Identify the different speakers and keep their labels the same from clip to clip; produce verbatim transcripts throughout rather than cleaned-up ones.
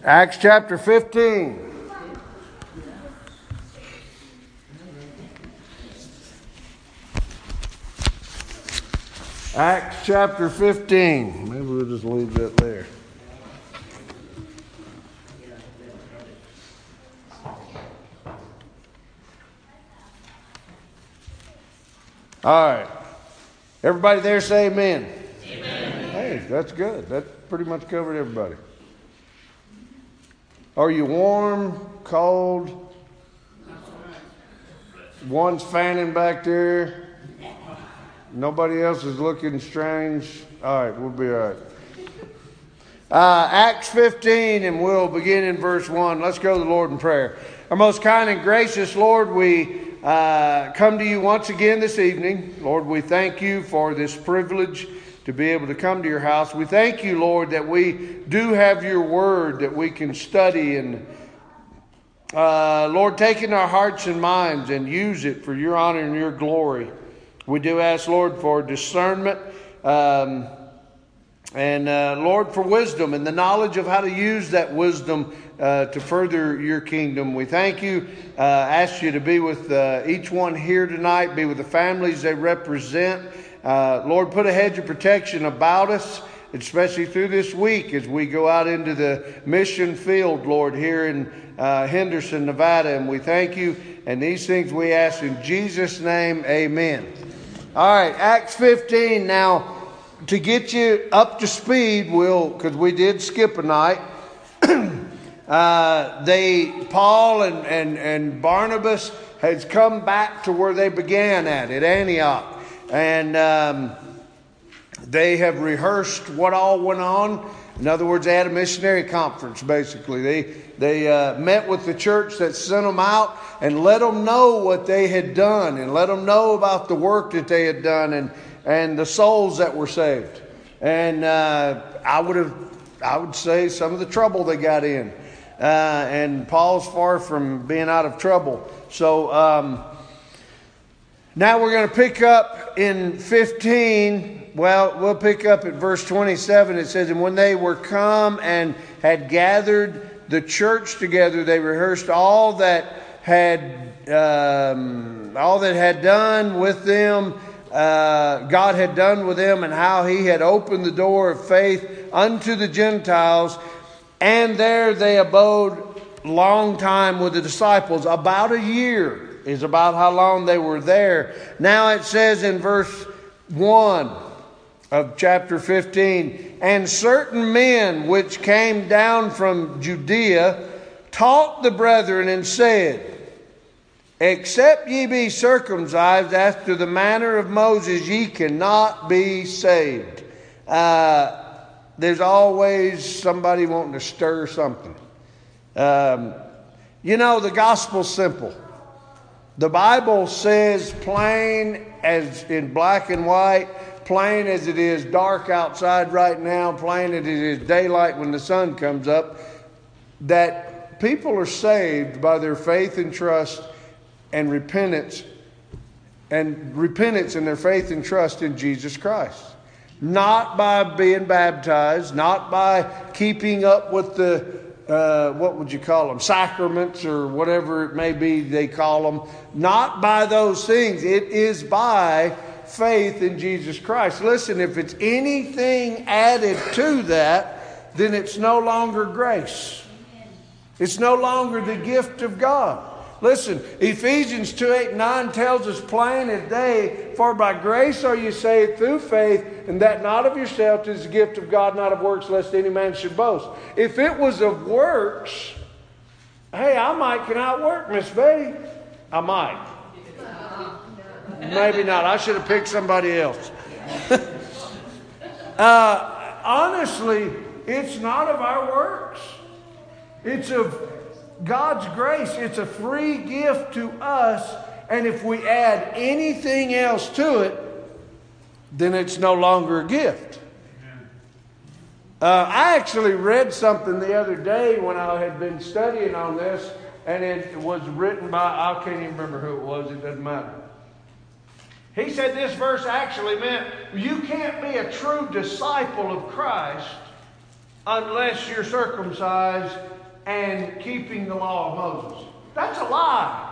Speaker 1: Acts chapter fifteen. Acts chapter fifteen. Maybe we'll just leave that there. All right. Everybody there say amen. Amen. Hey, that's good. That pretty much covered everybody. Are you warm, cold? One's fanning back there. Nobody else is looking strange. All right, we'll be all right. Uh, Acts fifteen, and we'll begin in verse one. Let's go to the Lord in prayer. Our most kind and gracious Lord, we uh, come to you once again this evening. Lord, we thank you for this privilege to be able to come to your house. We thank you, Lord, that we do have your word that we can study and, uh, Lord, take in our hearts and minds and use it for your honor and your glory. We do ask, Lord, for discernment um, and, uh, Lord, for wisdom and the knowledge of how to use that wisdom uh, to further your kingdom. We thank you, uh, ask you to be with uh, each one here tonight, be with the families they represent. Uh, Lord, put a hedge of protection about us, especially through this week as we go out into the mission field, Lord, here in uh, Henderson, Nevada. And we thank you. And these things we ask in Jesus' name, amen. All right, Acts fifteen. Now, to get you up to speed, we'll, because we did skip a night, uh, they, Paul and, and, and Barnabas has come back to where they began at, at Antioch. And um, they have rehearsed what all went on. In other words, they had a missionary conference, basically. They they uh, met with the church that sent them out and let them know what they had done and let them know about the work that they had done and, and the souls that were saved. And uh, I would have, I would say some of the trouble they got in. Uh, and Paul's far from being out of trouble. So um, now we're going to pick up in fifteen. Well, we'll pick up at verse twenty-seven. It says, and when they were come and had gathered the church together, they rehearsed all that had um, all that had done with them, uh, God had done with them, and how he had opened the door of faith unto the Gentiles. And there they abode long time with the disciples. About a year is about how long they were there. Now it says in verse one of chapter fifteen, and certain men which came down from Judea taught the brethren and said, except ye be circumcised after the manner of Moses, ye cannot be saved. Uh, there's always somebody wanting to stir something. Um, you know, the gospel's simple. The Bible says plain as in black and white, plain as it is dark outside right now, plain as it is daylight when the sun comes up, that people are saved by their faith and trust and repentance, and repentance and their faith and trust in Jesus Christ. Not by being baptized, not by keeping up with the, uh, what would you call them, sacraments or whatever it may be they call them. Not by those things. It is by faith in Jesus Christ. Listen, if it's anything added to that, then it's no longer grace. It's no longer the gift of God. Listen, Ephesians two, eight, and nine tells us plain as day, for by grace are you saved through faith, and that not of yourself, is the gift of God, not of works, lest any man should boast. If it was of works, hey, I might can outwork Miss Betty. I might. Maybe not. I should have picked somebody else. uh, honestly, it's not of our works. It's of God's grace. It's a free gift to us. And if we add anything else to it, then it's no longer a gift. Uh, I actually read something the other day when I had been studying on this, and it was written by, I can't even remember who it was. It doesn't matter. He said this verse actually meant you can't be a true disciple of Christ unless you're circumcised and keeping the law of Moses. That's a lie.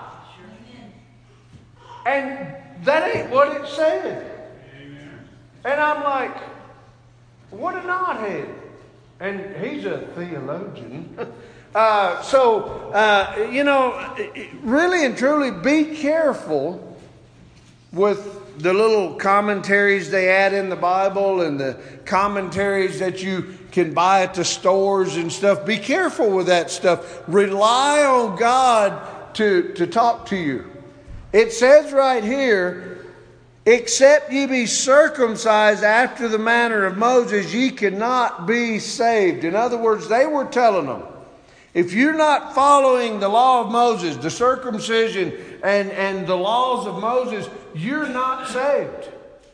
Speaker 1: And that ain't what it said. And I'm like, what a knothead. And he's a theologian. uh, so, uh, you know, really and truly be careful with the little commentaries they add in the Bible and the commentaries that you can buy at the stores and stuff. Be careful with that stuff. Rely on God to, to talk to you. It says right here, except ye be circumcised after the manner of Moses, ye cannot be saved. In other words, they were telling them, if you're not following the law of Moses, the circumcision and, and the laws of Moses, you're not saved.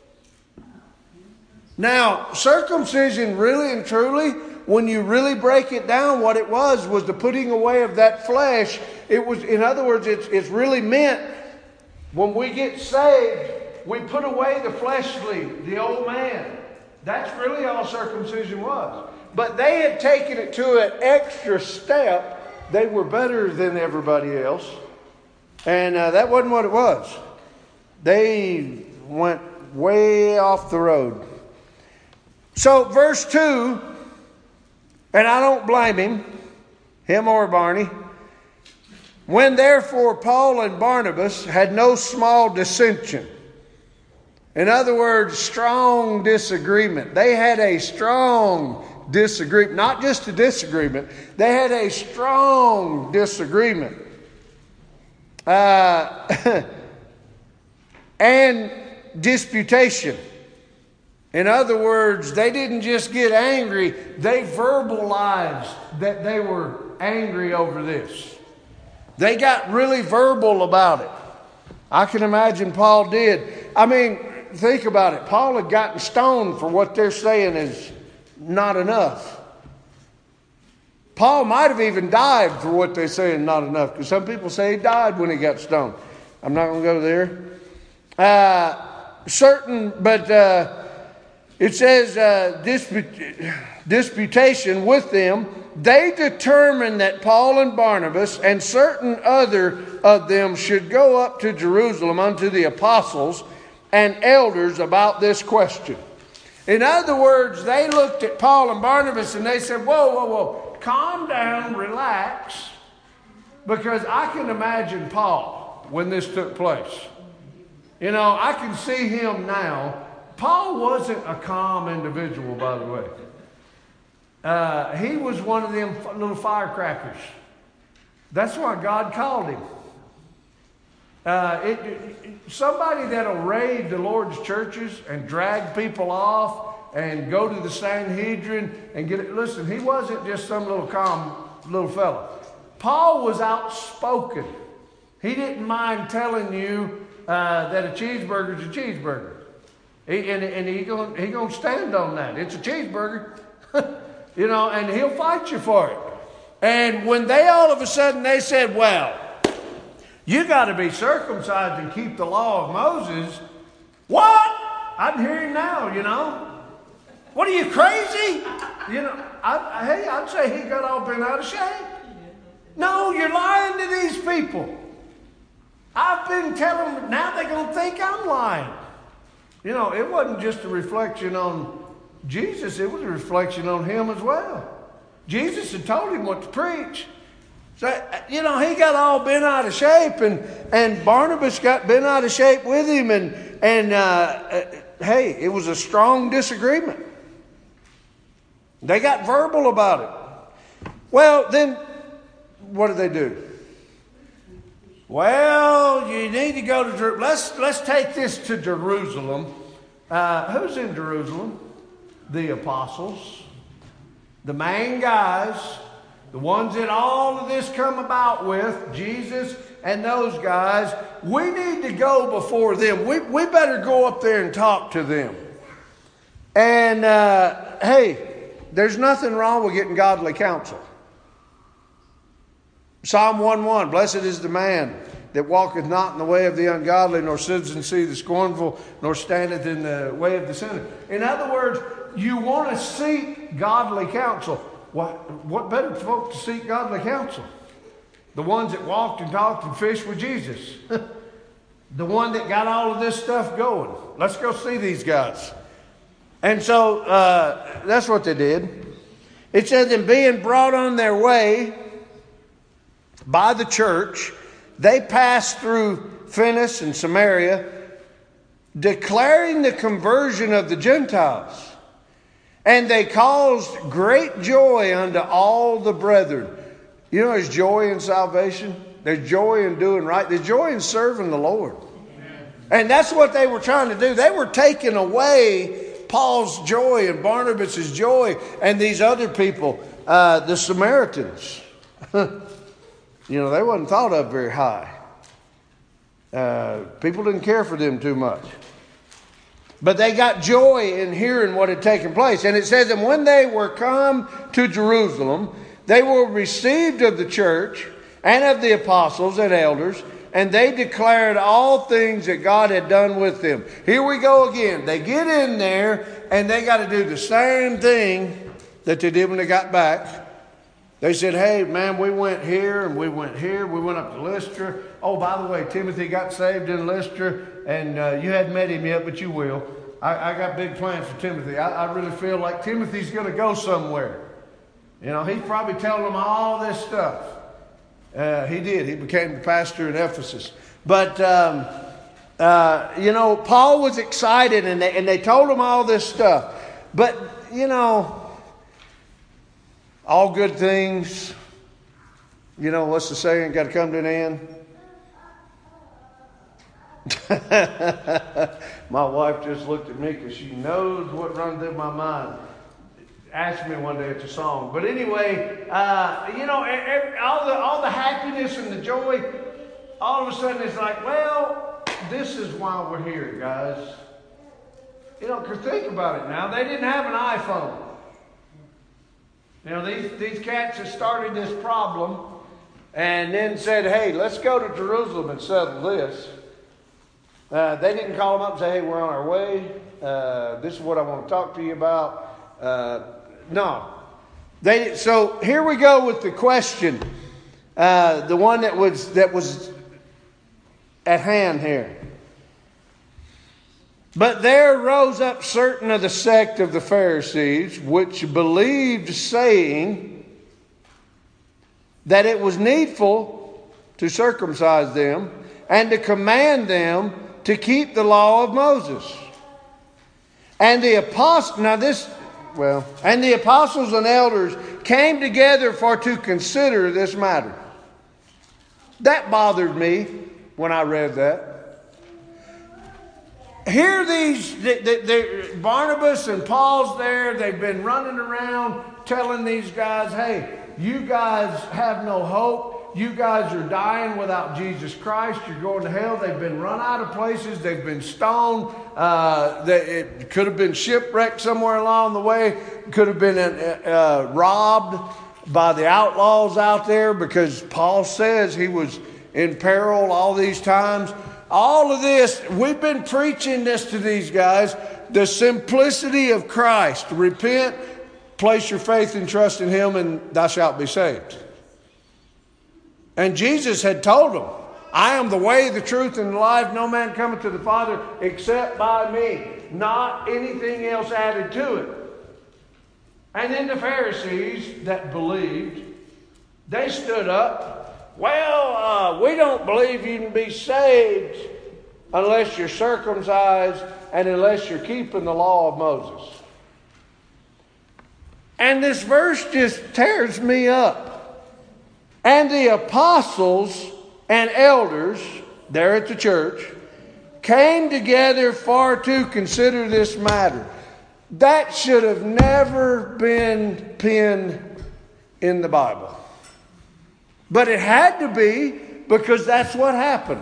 Speaker 1: Now, circumcision really and truly, when you really break it down, what it was, was the putting away of that flesh. It was, in other words, it's, it's really meant when we get saved, we put away the fleshly, the old man. That's really all circumcision was. But they had taken it to an extra step. They were better than everybody else. And uh, that wasn't what it was. They went way off the road. So verse two, and I don't blame him, him or Barney. When therefore Paul and Barnabas had no small dissension. In other words, strong disagreement. They had a strong disagreement. Not just a disagreement. They had a strong disagreement. Uh, and disputation. In other words, they didn't just get angry. They verbalized that they were angry over this. They got really verbal about it. I can imagine Paul did. I mean, think about it. Paul had gotten stoned for what they're saying is not enough. Paul might have even died for what they're saying not enough. Because some people say he died when he got stoned. I'm not going to go there. Uh, certain, but uh, it says uh, disput- disputation with them. They determined that Paul and Barnabas and certain other of them should go up to Jerusalem unto the apostles and elders about this question. In other words, they looked at Paul and Barnabas and they said, whoa, whoa, whoa, calm down, relax. Because I can imagine Paul when this took place. You know, I can see him now. Paul wasn't a calm individual, by the way. Uh, he was one of them little firecrackers. That's why God called him. Uh, it, it, somebody that'll raid the Lord's churches and drag people off and go to the Sanhedrin and get it. Listen, he wasn't just some little calm little fella. Paul was outspoken. He didn't mind telling you uh, that a cheeseburger's a cheeseburger. He, and and he gonna, he gonna stand on that. It's a cheeseburger. You know, and he'll fight you for it. And when they all of a sudden they said, well, you got to be circumcised and keep the law of Moses. What? I can hear him now, you know. What are you, crazy? You know, I, hey, I'd say he got all bent out of shape. No, you're lying to these people. I've been telling them, now they're going to think I'm lying. You know, it wasn't just a reflection on Jesus, it was a reflection on him as well. Jesus had told him what to preach. So, you know, he got all bent out of shape, and, and Barnabas got bent out of shape with him, and, and uh, uh, hey, it was a strong disagreement. They got verbal about it. Well, then, what did they do? Well, you need to go to Jerusalem. Let's, let's take this to Jerusalem. Uh, who's in Jerusalem? The apostles, the main guys, the ones that all of this come about with, Jesus and those guys. We need to go before them. We, we better go up there and talk to them. And uh, hey, there's nothing wrong with getting godly counsel. Psalm one one, blessed is the man that walketh not in the way of the ungodly, nor sits in the seat of the scornful, nor standeth in the way of the sinner. In other words, you want to seek godly counsel. What, what better folk to seek godly counsel? The ones that walked and talked and fished with Jesus. The one that got all of this stuff going. Let's go see these guys. And so uh, that's what they did. It says, in being brought on their way by the church, they passed through Phoenicia and Samaria, declaring the conversion of the Gentiles. And they caused great joy unto all the brethren. You know, there's joy in salvation. There's joy in doing right. There's joy in serving the Lord. And that's what they were trying to do. They were taking away Paul's joy and Barnabas' joy and these other people, uh, the Samaritans. You know, they wasn't thought of very high. Uh, people didn't care for them too much. But they got joy in hearing what had taken place. And it says, and when they were come to Jerusalem, they were received of the church and of the apostles and elders, and they declared all things that God had done with them. Here we go again. They get in there and they got to do the same thing that they did when they got back. They said, hey, man, we went here and we went here. We went up to Lystra. Oh, by the way, Timothy got saved in Lystra, and uh, you hadn't met him yet, but you will. I, I got big plans for Timothy. I, I really feel like Timothy's going to go somewhere. You know, he's probably telling them all this stuff. Uh, he did. He became the pastor in Ephesus. But, um, uh, you know, Paul was excited, and they, and they told him all this stuff. But, you know, all good things, you know, what's the saying? Got to come to an end. My wife just looked at me because she knows what runs through my mind. Asked me one day at the song. But anyway, uh, you know, every, all the all the happiness and the joy, all of a sudden it's like, well, this is why we're here, guys. You know, because think about it now. They didn't have an iPhone. You know, these, these cats have started this problem and then said, hey, let's go to Jerusalem and settle this. Uh, they didn't call them up and say, hey, we're on our way. Uh, this is what I want to talk to you about. Uh, no. They, so here we go with the question. Uh, the one that was that was at hand here. But there rose up certain of the sect of the Pharisees, which believed, saying that it was needful to circumcise them and to command them to keep the law of Moses. And the apostles, now this, well, and the apostles and elders came together for to consider this matter. That bothered me when I read that. Here these, the, the, the, Barnabas and Paul's there. They've been running around telling these guys, hey, you guys have no hope. You guys are dying without Jesus Christ. You're going to hell. They've been run out of places. They've been stoned. Uh, they, it could have been shipwrecked somewhere along the way. Could have been uh, uh, robbed by the outlaws out there, because Paul says he was in peril all these times. All of this, we've been preaching this to these guys, the simplicity of Christ. Repent, place your faith and trust in Him, and thou shalt be saved. And Jesus had told them, I am the way, the truth, and the life. No man cometh to the Father except by me. Not anything else added to it. And then the Pharisees that believed, they stood up. Well, uh, we don't believe you can be saved unless you're circumcised and unless you're keeping the law of Moses. And this verse just tears me up. And the apostles and elders there at the church came together for to consider this matter. That should have never been penned in the Bible. But it had to be, because that's what happened.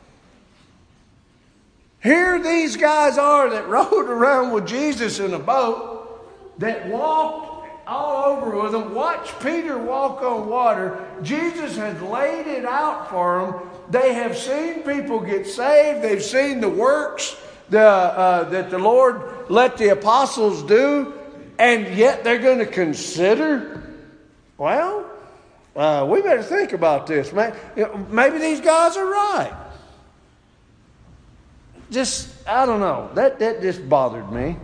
Speaker 1: Here these guys are that rode around with Jesus in a boat, that walked all over with him. Watch Peter walk on water. Jesus has laid it out for them. They have seen people get saved. They've seen the works the, uh, that the Lord let the apostles do. And yet they're going to consider well, uh, we better think about this. Maybe these guys are right. Just, I don't know. That, that just bothered me.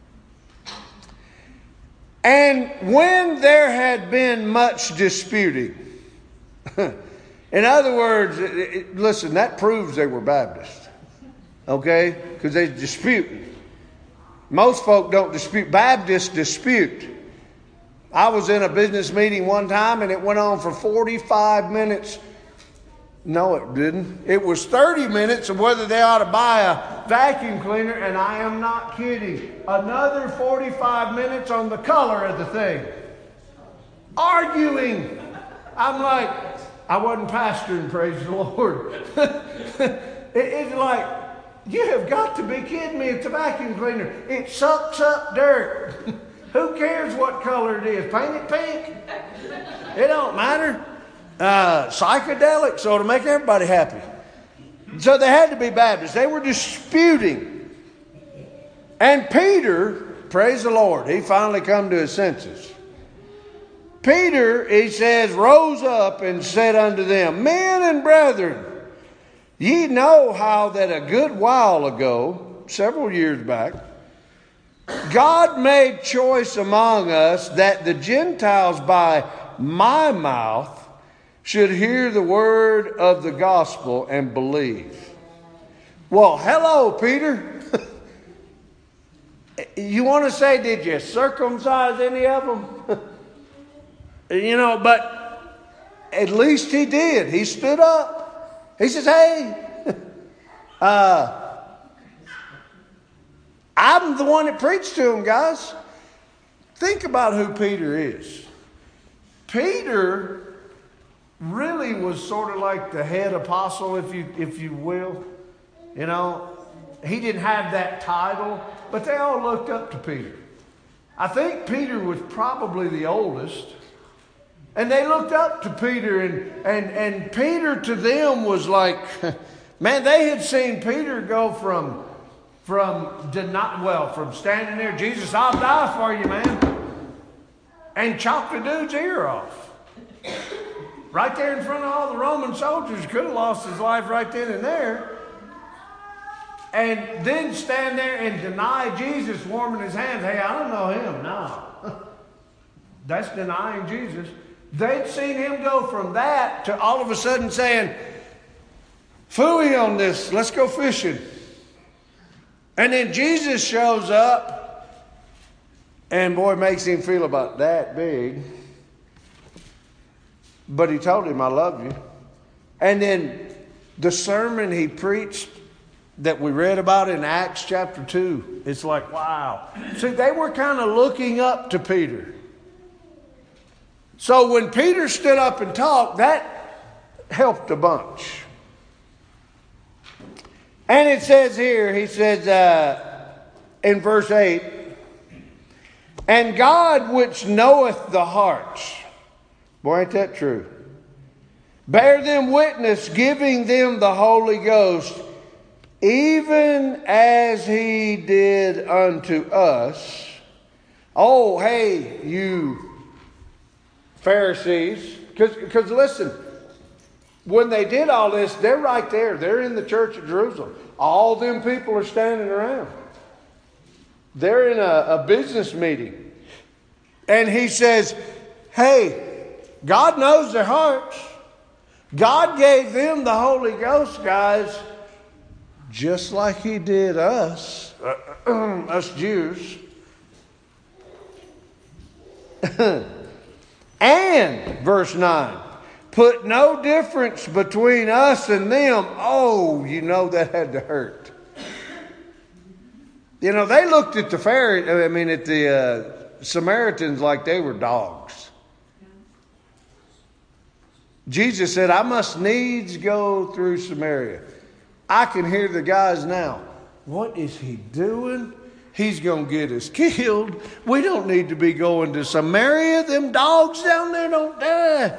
Speaker 1: And when there had been much disputing, in other words, it, it, listen, that proves they were Baptists. Okay? Because they dispute. Most folk don't dispute. Baptists dispute. I was in a business meeting one time and it went on for forty-five minutes. No, it didn't. It was thirty minutes of whether they ought to buy a vacuum cleaner, and I am not kidding. Another forty-five minutes on the color of the thing. Arguing. I'm like, I wasn't pastoring, praise the Lord. it, it's like, you have got to be kidding me. It's a vacuum cleaner. It sucks up dirt. Who cares what color it is? Paint it pink. It don't matter. Uh, psychedelic, so to make everybody happy. So they had to be Baptists. They were disputing. And Peter, praise the Lord, he finally come to his senses. Peter, he says, rose up and said unto them, Men and brethren, ye know how that a good while ago, several years back, God made choice among us that the Gentiles by my mouth should hear the word of the gospel and believe. Well, hello, Peter. You want to say, did you circumcise any of them? You know, but at least he did. He stood up. He says, hey, uh, I'm the one that preached to them, guys. Think about who Peter is. Peter really was sort of like the head apostle, if you if you will. You know, he didn't have that title, but they all looked up to Peter. I think Peter was probably the oldest. And they looked up to Peter, and, and, and Peter to them was like, man, they had seen Peter go from, from, deny, well, from standing there, Jesus, I'll die for you, man, and chop the dude's ear off. Right there in front of all the Roman soldiers. Could have lost his life right then and there. And then stand there and deny Jesus, warming his hands. Hey, I don't know him. No. That's denying Jesus. They'd seen him go from that to all of a sudden saying, phooey on this, let's go fishing. And then Jesus shows up, and boy, makes him feel about that big. But he told him, I love you. And then the sermon he preached that we read about in Acts chapter two, it's like, wow. See, they were kind of looking up to Peter. So when Peter stood up and talked, that helped a bunch. And it says here, he says uh, in verse eight, and God which knoweth the hearts, boy, ain't that true, bear them witness, giving them the Holy Ghost, even as he did unto us. Oh, hey, you Pharisees, because listen, when they did all this, they're right there. They're in the church at Jerusalem. All them people are standing around. They're in a, a business meeting. And he says, hey, God knows their hearts. God gave them the Holy Ghost, guys, just like he did us, uh, us Jews. And, verse nine, put no difference between us and them. Oh, you know that had to hurt. You know, they looked at the Pharisees, I mean, at the uh, Samaritans like they were dogs. Jesus said, I must needs go through Samaria. I can hear the guys now. What is he doing? He's going to get us killed. We don't need to be going to Samaria. Them dogs down there don't die.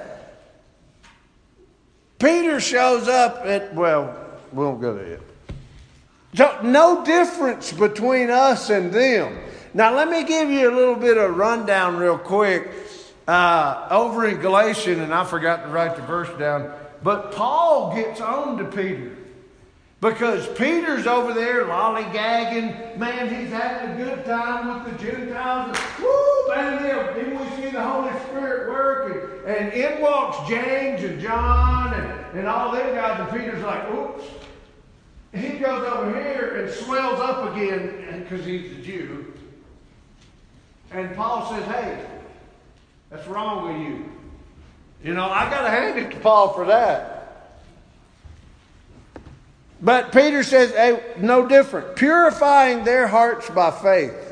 Speaker 1: Peter shows up at, well, we won't go there yet. So, no difference between us and them. Now, let me give you a little bit of rundown real quick. uh, over in Galatians, and I forgot to write the verse down, but Paul gets on to Peter. Because Peter's over there lollygagging. Man, he's having a good time with the Gentiles. And, woo, man, then we see the Holy Spirit work. And, and in walks James and John and, and all them guys. And Peter's like, oops. He goes over here and swells up again because he's a Jew. And Paul says, hey, that's wrong with you. You know, I got to hand it to Paul for that. But Peter says, hey, no different. Purifying their hearts by faith.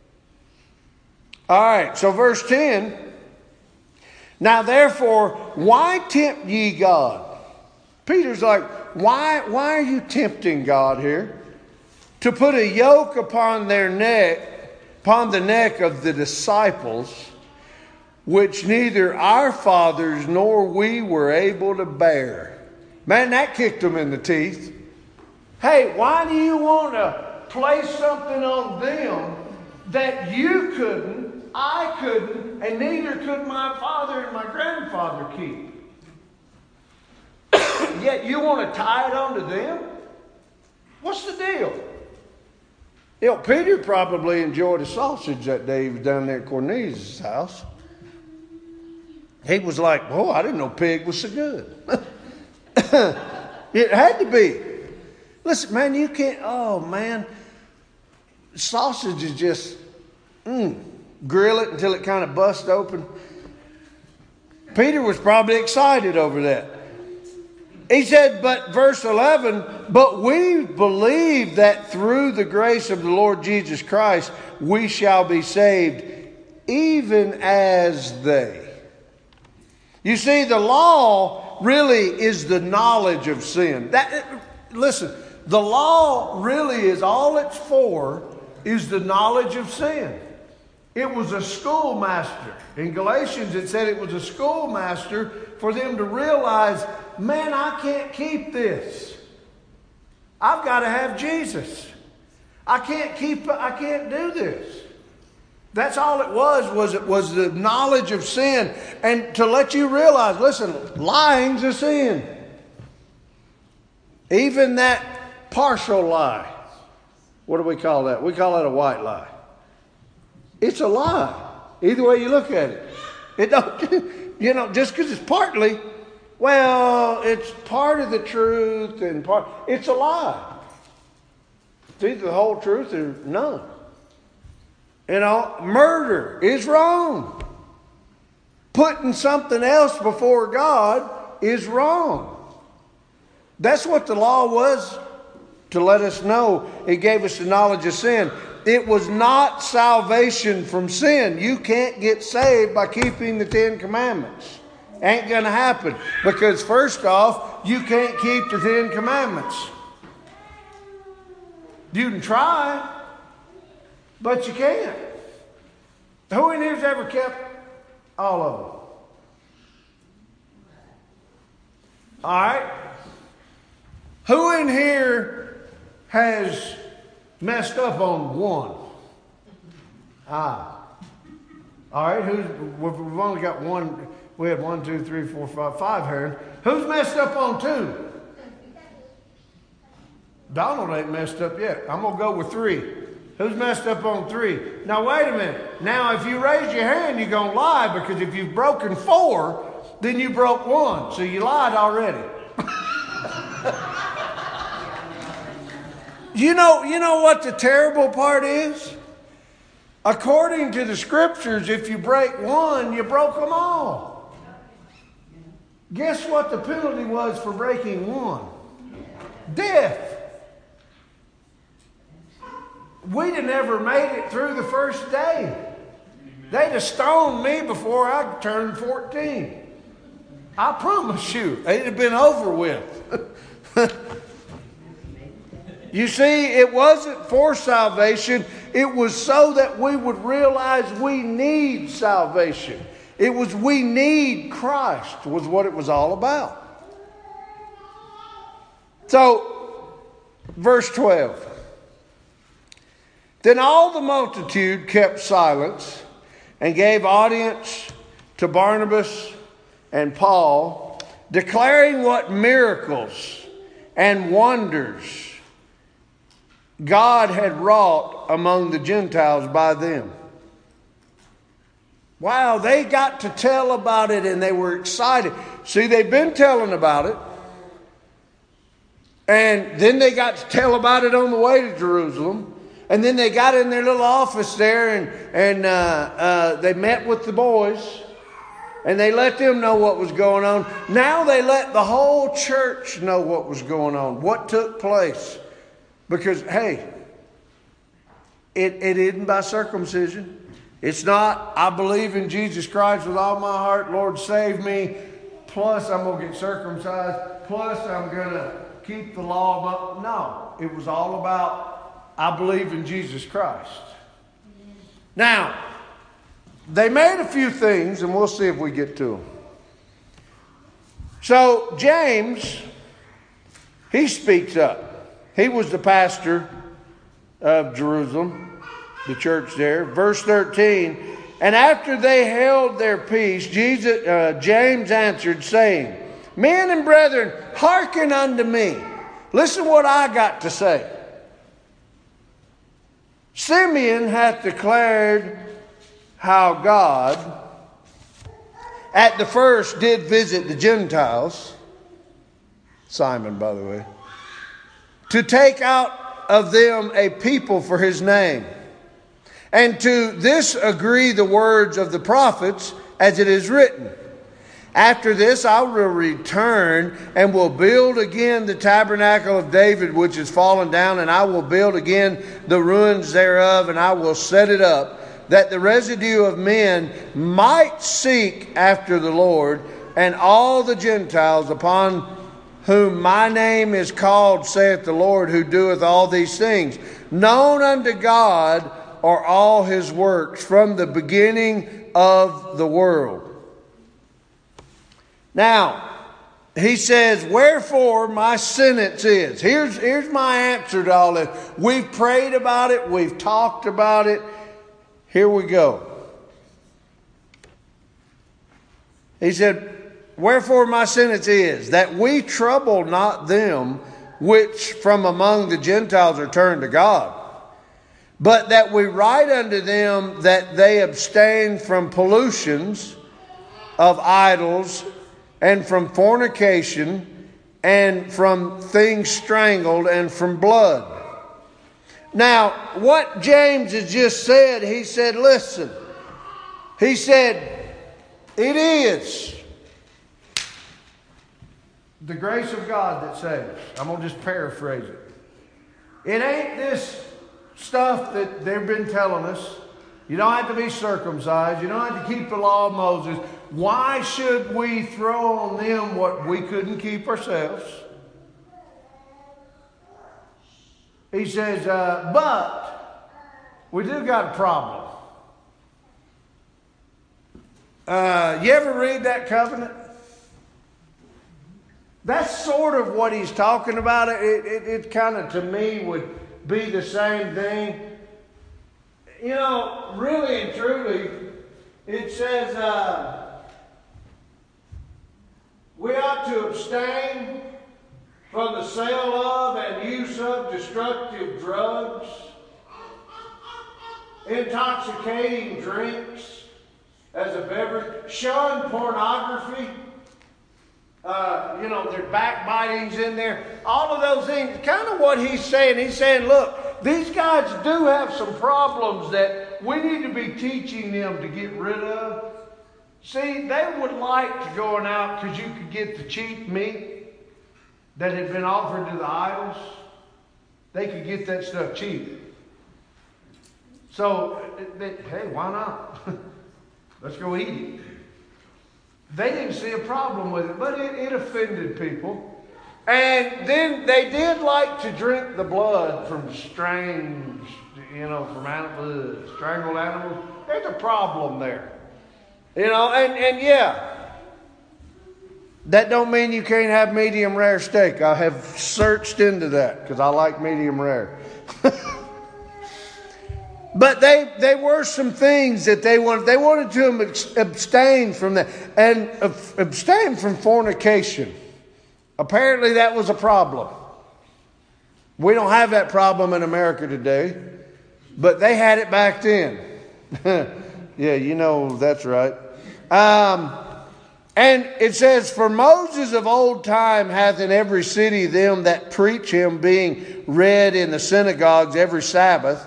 Speaker 1: All right, so verse ten. Now therefore, why tempt ye God? Peter's like, why, why are you tempting God here? To put a yoke upon their neck, upon the neck of the disciples, which neither our fathers nor we were able to bear. Man, that kicked them in the teeth. Hey, why do you want to place something on them that you couldn't, I couldn't, and neither could my father and my grandfather keep? Yet you want to tie it onto them? What's the deal? You know, Peter probably enjoyed a sausage that day he was down there at Cornelius' house. He was like, oh, I didn't know pig was so good. It had to be. Listen, man, you can't, oh, man. Sausage is just, mm, grill it until it kind of busts open. Peter was probably excited over that. He said, but verse eleven, but we believe that through the grace of the Lord Jesus Christ, we shall be saved, even as they. You see, the law really is the knowledge of sin. That, listen, the law really is all it's for is the knowledge of sin. It was a schoolmaster. In Galatians, it said it was a schoolmaster for them to realize, man, I can't keep this. I've got to have Jesus. I can't keep, I can't do this. That's all it was, was it was the knowledge of sin. And to let you realize, listen, lying's a sin. Even that partial lie. What do we call that? We call that a white lie. It's a lie. Either way you look at it. It don't, you know, just because it's partly, well, it's part of the truth and part, it's a lie. It's either the whole truth or none. You know, murder is wrong. Putting something else before God is wrong. That's what the law was, to let us know. It gave us the knowledge of sin. It was not salvation from sin. You can't get saved by keeping the Ten Commandments. Ain't going to happen. Because first off, you can't keep the Ten Commandments. You can try, but you can't. Who in here's ever kept all of them? All right. Who in here has messed up on one? Ah. All right. Who's? We've only got one. We had one, two, three, four, five, five hands. Who's messed up on two? Donald ain't messed up yet. I'm gonna go with three. Who's messed up on three? Now wait a minute. Now if you raise your hand, you're gonna lie, because if you've broken four, then you broke one. So you lied already. You know, you know what the terrible part is? According to the scriptures, if you break one, you broke them all. Guess what the penalty was for breaking one? Death. We'd have never made it through the first day. They'd have stoned me before I turned fourteen. I promise you, it'd have been over with. You see, it wasn't for salvation. It was so that we would realize we need salvation. It was we need Christ was what it was all about. So, verse twelve. Then all the multitude kept silence and gave audience to Barnabas and Paul, declaring what miracles and wonders God had wrought among the Gentiles by them. Wow, they got to tell about it and they were excited. See, they've been telling about it. And then they got to tell about it on the way to Jerusalem. And then they got in their little office there and, and uh, uh, they met with the boys. And they let them know what was going on. Now they let the whole church know what was going on, what took place. Because, hey, it, it isn't by circumcision. It's not, I believe in Jesus Christ with all my heart, Lord, save me. Plus, I'm going to get circumcised. Plus, I'm going to keep the law. But no, it was all about, I believe in Jesus Christ. Now, they made a few things, and we'll see if we get to them. So, James, he speaks up. He was the pastor of Jerusalem, the church there. Verse thirteen, and after they held their peace, Jesus, uh, James answered, saying, men and brethren, hearken unto me. Listen what I got to say. Simeon hath declared how God at the first did visit the Gentiles, Simon, by the way, to take out of them a people for his name. And to this agree the words of the prophets, as it is written, after this I will return and will build again the tabernacle of David, which is fallen down, and I will build again the ruins thereof, and I will set it up, that the residue of men might seek after the Lord, and all the Gentiles upon whom my name is called, saith the Lord, who doeth all these things. Known unto God are all his works from the beginning of the world. Now, he says, wherefore my sentence is. Here's, here's my answer to all this. We've prayed about it. We've talked about it. Here we go. He said, wherefore my sentence is, that we trouble not them which from among the Gentiles are turned to God, but that we write unto them that they abstain from pollutions of idols, and from fornication, and from things strangled, and from blood. Now, what James has just said, he said, listen, he said, it is the grace of God that saves. I'm going to just paraphrase it. It ain't this stuff that they've been telling us. You don't have to be circumcised. You don't have to keep the law of Moses. Why should we throw on them what we couldn't keep ourselves? He says, uh, but we do got a problem. Uh, you ever read that covenant? That's sort of what he's talking about. It, it, it kind of, to me, would be the same thing. You know, really and truly, it says uh, we ought to abstain from the sale of and use of destructive drugs, intoxicating drinks as a beverage, shun pornography. Uh, you know, there's backbitings in there. All of those things. Kind of what he's saying. He's saying, look, these guys do have some problems that we need to be teaching them to get rid of. See, they would like to go out because you could get the cheap meat that had been offered to the idols. They could get that stuff cheap. So, they, hey, why not? Let's go eat it. They didn't see a problem with it, but it, it offended people. And then they did like to drink the blood from strange, you know, from animals, strangled animals. There's a problem there. You know, and, and yeah, that don't mean you can't have medium rare steak. I have searched into that because I like medium rare. But they, they were some things that they wanted. They wanted to abstain from that and abstain from fornication. Apparently that was a problem. We don't have that problem in America today, but they had it back then. Yeah, you know, that's right. Um, and it says, for Moses of old time hath in every city them that preach him, being read in the synagogues every Sabbath.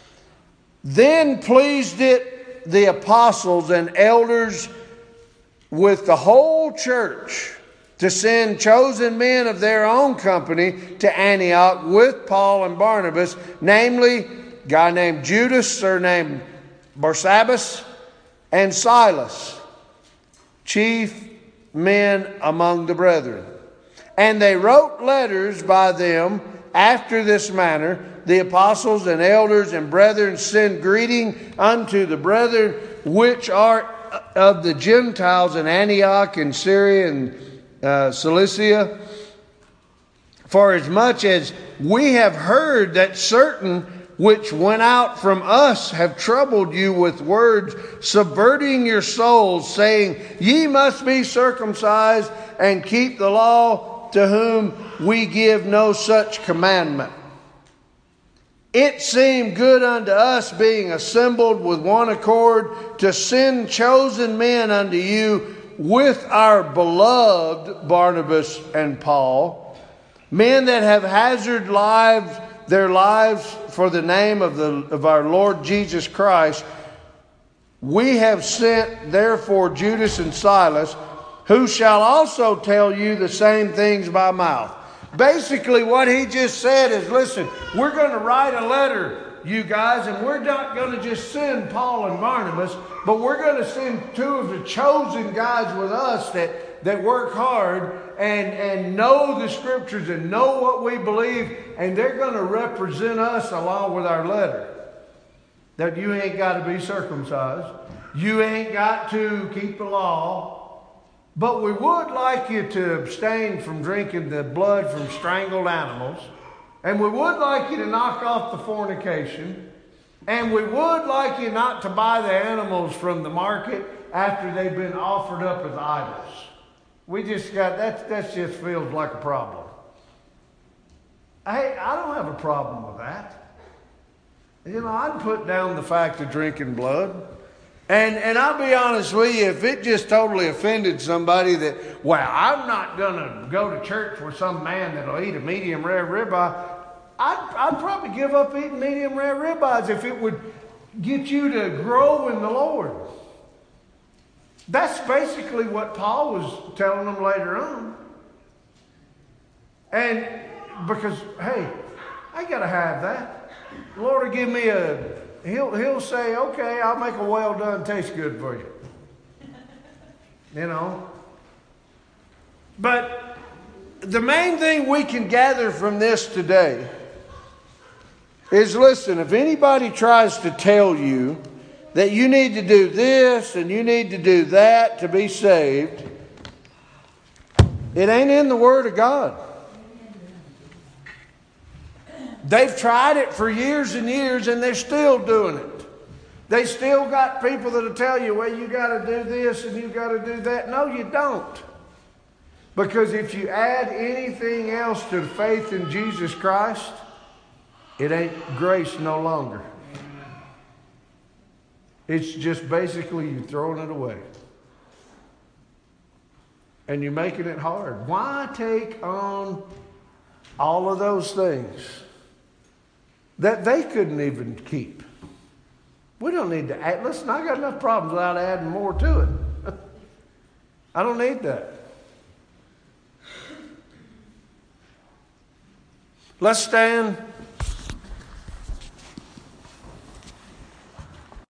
Speaker 1: Then pleased it the apostles and elders with the whole church to send chosen men of their own company to Antioch with Paul and Barnabas, namely a guy named Judas, surnamed Barsabbas, and Silas, chief men among the brethren. And they wrote letters by them after this manner. The apostles and elders and brethren send greeting unto the brethren which are of the Gentiles in Antioch and Syria and uh, Cilicia. For as much as we have heard that certain which went out from us have troubled you with words, subverting your souls, saying, ye must be circumcised and keep the law, to whom we give no such commandment. It seemed good unto us, being assembled with one accord, to send chosen men unto you with our beloved Barnabas and Paul, men that have hazarded lives, their lives for the name of, the, of our Lord Jesus Christ. We have sent therefore Judas and Silas, who shall also tell you the same things by mouth. Basically what he just said is, listen, we're going to write a letter, you guys, and we're not going to just send Paul and Barnabas, but we're going to send two of the chosen guys with us that, that work hard and, and know the scriptures and know what we believe, and they're going to represent us along with our letter. That you ain't got to be circumcised. You ain't got to keep the law. But we would like you to abstain from drinking the blood from strangled animals. And we would like you to knock off the fornication. And we would like you not to buy the animals from the market after they've been offered up as idols. We just got, that, that just feels like a problem. Hey, I don't have a problem with that. You know, I'd put down the fact of drinking blood. And and I'll be honest with you, if it just totally offended somebody that, well, I'm not going to go to church with some man that'll eat a medium rare ribeye, I'd, I'd probably give up eating medium rare ribeyes if it would get you to grow in the Lord. That's basically what Paul was telling them later on. And because, hey, I got to have that. The Lord will give me a... He'll he'll say, okay, I'll make a well done taste good for you. You know. But the main thing we can gather from this today is, listen, if anybody tries to tell you that you need to do this and you need to do that to be saved, it ain't in the Word of God. They've tried it for years and years, and they're still doing it. They still got people that'll tell you, well, you got to do this and you got to do that. No, you don't. Because if you add anything else to faith in Jesus Christ, it ain't grace no longer. It's just basically you throwing it away. And you're making it hard. Why take on all of those things that they couldn't even keep? We don't need to add. Listen, I got enough problems without adding more to it. I don't need that. Let's stand.